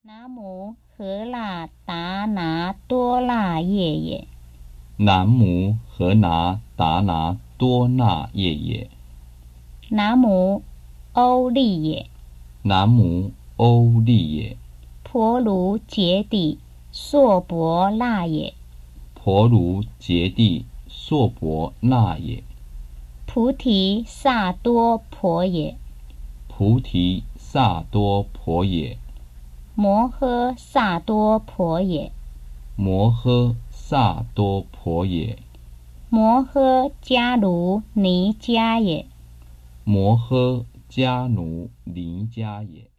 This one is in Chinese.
南无荷那达那多那夜耶， 南无荷那达那多那夜耶， 南无欧利耶， 南无欧利耶， 婆卢揭谛娑婆那耶， 婆卢揭谛娑婆那耶， 菩提萨多婆耶， 菩提萨多婆耶， 摩诃萨多婆耶， 摩诃萨多婆耶， 摩诃迦卢尼迦耶， 摩诃迦奴尼迦耶。